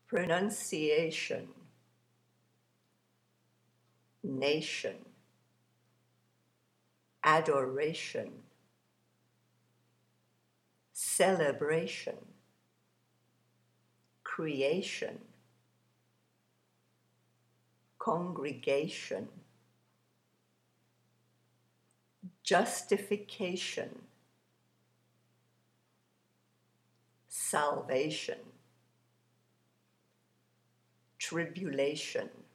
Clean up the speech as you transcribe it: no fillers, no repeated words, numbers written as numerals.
pronunciation, nation, adoration, celebration, creation, congregation, justification, salvation, tribulation,